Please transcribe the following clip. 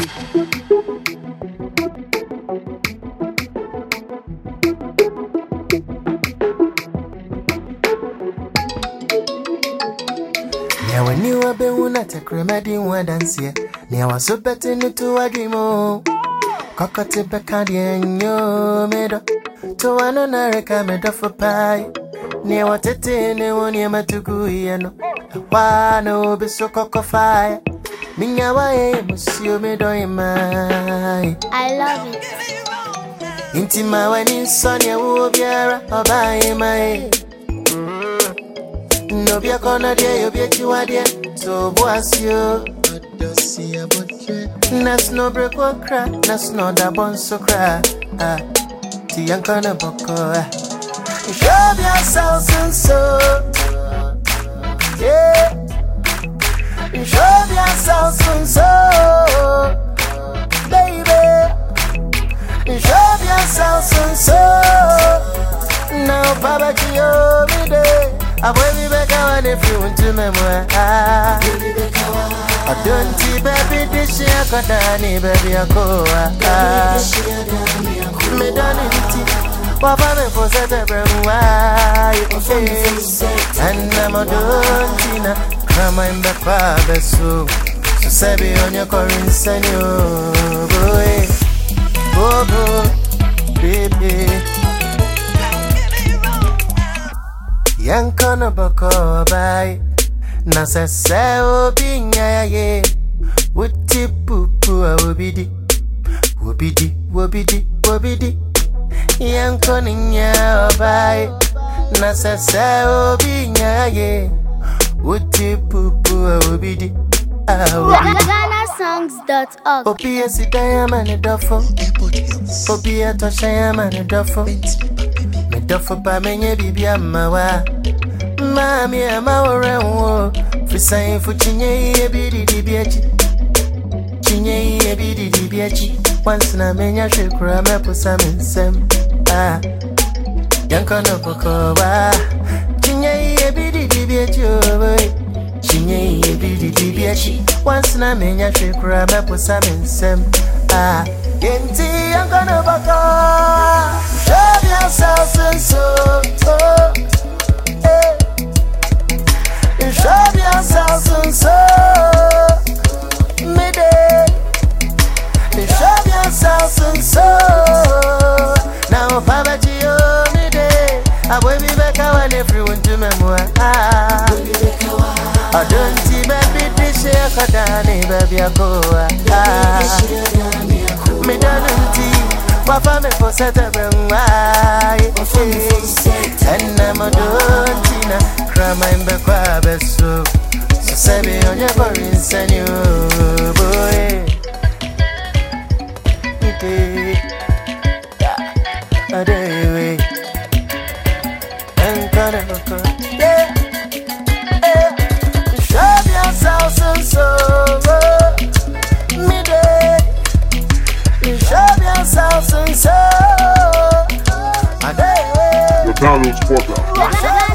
Yeah, when you are being at a cremadi one dance here, near was so betting to a dream. Cockatoo Bacadian, yo, meadow. To an America made of a pie. Near what it in a one year to go, you know. Why no be so cock of fire? Minya way, Monsieur Meadow, my. I love it. Intima when in Sonia will be a buy my. No be a corner there, you be you are there. So was you. Nas no break or crack, nas no da bon so crack. The young corner boko. Show yourself and so. Yeah. Show yourself and so. Baby. Show yourself and so. Now, Papa, you me there. I will be back on if you want to memoir. I don't see baby this year, Kodani, baby, I go. Me done it. Papa, me for set a why. And I'm a don'tina. Come in the father, so say be on your current senior. Boy, baby. Young corner boko by Nasa sao binya ye Wuti pupu a wobidi Wobidi Young corner by Nasa sao binya ye Wuti pupu a wobidi GhanaSongs.org. Opia sitayama ni dofo Opia toshayama ni dofo Dofo pa menye bibia mawa Mami amawore wo Frisayin fu chinye iye bididi biachi Chinye iye bididi biachi Once na menya shukura mepu saminsem Yankono pokowa Chinye iye bididi biachi Chinye iye bididi biachi Once na menya shukura mepu saminsem Yenti yankono pokowa Show yourself and so, hey. Show yourself and so, midday. Show yourself and so. Now, Papa, you midday. I will be back when everyone to memoir. I don't see baby this year, Kodani, baby, I go. Me don't see. Papa me for set a why. And I'm a don'tina. Crama in the crab so. So say be on your foreign senior boy. A day and got it. Yeah. Show yourself and so. Your downloads podcast.